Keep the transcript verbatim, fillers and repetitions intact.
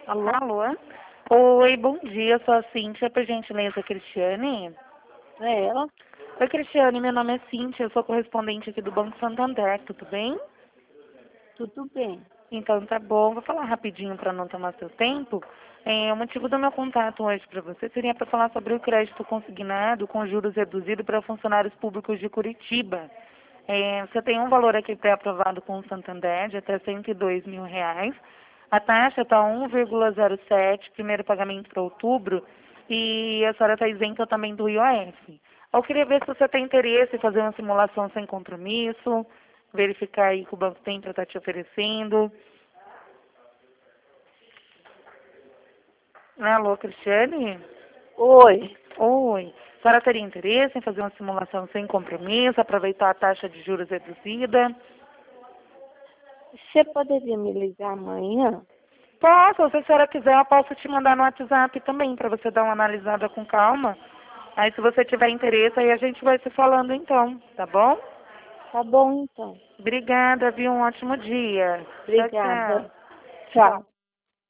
Alô? Alô? Oi, bom dia, sou a Cíntia, por gentileza, Cristiane. É ela? Oi, Cristiane, meu nome é Cíntia, eu sou correspondente aqui do Banco Santander, tudo bem? Tudo bem. Então tá bom, vou falar rapidinho para não tomar seu tempo. É, o motivo do meu contato hoje para você seria para falar sobre o crédito consignado com juros reduzidos para funcionários públicos de Curitiba. É, você tem um valor aqui pré-aprovado com o Santander de até cento e dois mil reais. A taxa está um vírgula zero sete, primeiro pagamento para outubro, e a senhora está isenta também do I O F. Eu queria ver se você tem interesse em fazer uma simulação sem compromisso, verificar aí que o Banco tem para estar te oferecendo. Alô, Cristiane? Oi. Oi. A senhora teria interesse em fazer uma simulação sem compromisso, aproveitar a taxa de juros reduzida? Você poderia me ligar amanhã? Posso, se a senhora quiser, eu posso te mandar no WhatsApp também, para você dar uma analisada com calma. Aí, se você tiver interesse, aí a gente vai se falando então, tá bom? Tá bom, então. Obrigada, viu? Um ótimo dia. Tchau, Obrigada. tchau. Tchau.